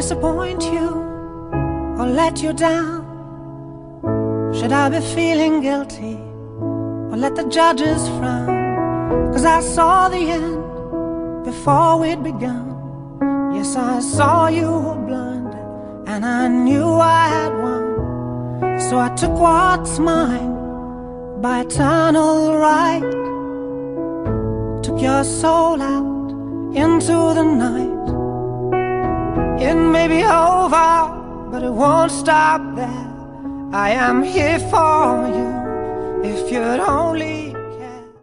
disappoint you or let you down? Should I be feeling guilty or let the judges frown? 'Cause I saw the end before we'd begun. Yes, I saw you were blind and I knew I had won. So I took what's mine by eternal right, took your soul out into the night. It may be over, but it won't stop there. I am here for you if you'd only